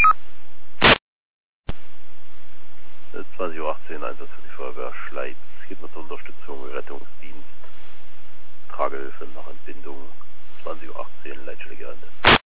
20:18 Uhr Einsatz für die Feuerwehr Schleiz. Geht mit Unterstützung, Rettungsdienst, Tragehilfe nach Entbindung. 20:18 Uhr Leitstelle Gelände.